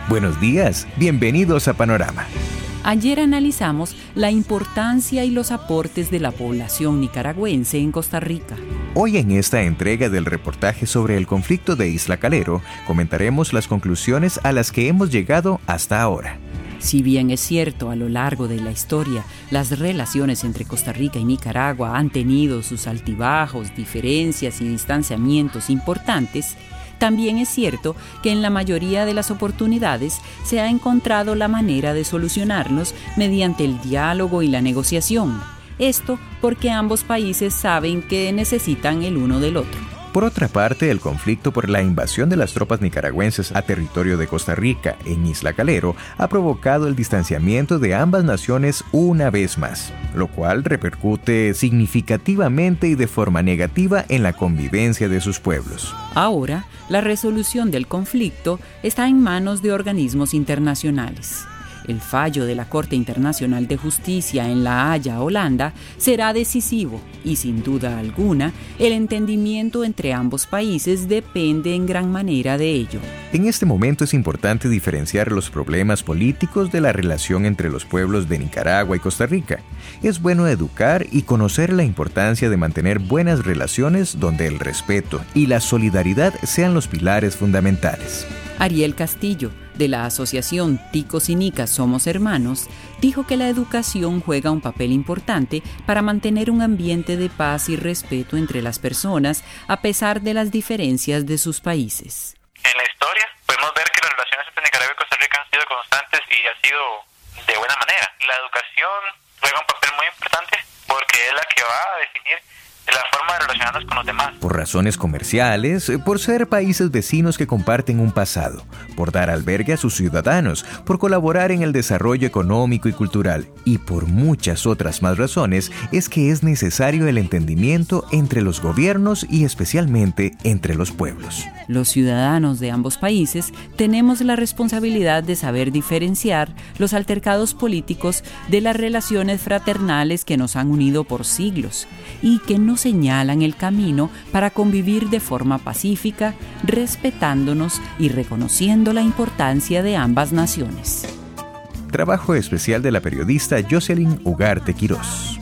Buenos días, bienvenidos a Panorama. Ayer analizamos la importancia y los aportes de la población nicaragüense en Costa Rica. Hoy en esta entrega del reportaje sobre el conflicto de Isla Calero, comentaremos las conclusiones a las que hemos llegado hasta ahora. Si bien es cierto, a lo largo de la historia, las relaciones entre Costa Rica y Nicaragua han tenido sus altibajos, diferencias y distanciamientos importantes, también es cierto que en la mayoría de las oportunidades se ha encontrado la manera de solucionarlos mediante el diálogo y la negociación. Esto porque ambos países saben que necesitan el uno del otro. Por otra parte, el conflicto por la invasión de las tropas nicaragüenses a territorio de Costa Rica en Isla Calero ha provocado el distanciamiento de ambas naciones una vez más, lo cual repercute significativamente y de forma negativa en la convivencia de sus pueblos. Ahora, la resolución del conflicto está en manos de organismos internacionales. El fallo de la Corte Internacional de Justicia en La Haya, Holanda, será decisivo y, sin duda alguna, el entendimiento entre ambos países depende en gran manera de ello. En este momento es importante diferenciar los problemas políticos de la relación entre los pueblos de Nicaragua y Costa Rica. Es bueno educar y conocer la importancia de mantener buenas relaciones donde el respeto y la solidaridad sean los pilares fundamentales. Ariel Castillo, de la asociación Ticos y Nicas Somos Hermanos, dijo que la educación juega un papel importante para mantener un ambiente de paz y respeto entre las personas a pesar de las diferencias de sus países. En la historia podemos ver que las relaciones entre Nicaragua y Costa Rica han sido constantes y ha sido de buena manera. La educación juega un papel muy importante porque es la que va a definir la forma de relacionarnos con los demás. Por razones comerciales, por ser países vecinos que comparten un pasado, por dar albergue a sus ciudadanos, por colaborar en el desarrollo económico y cultural, y por muchas otras más razones, es que es necesario el entendimiento entre los gobiernos y especialmente entre los pueblos. Los ciudadanos de ambos países tenemos la responsabilidad de saber diferenciar los altercados políticos de las relaciones fraternales que nos han unido por siglos y que nos señalan el camino para convivir de forma pacífica, respetándonos y reconociendo la importancia de ambas naciones. Trabajo especial de la periodista Jocelyn Ugarte Quirós.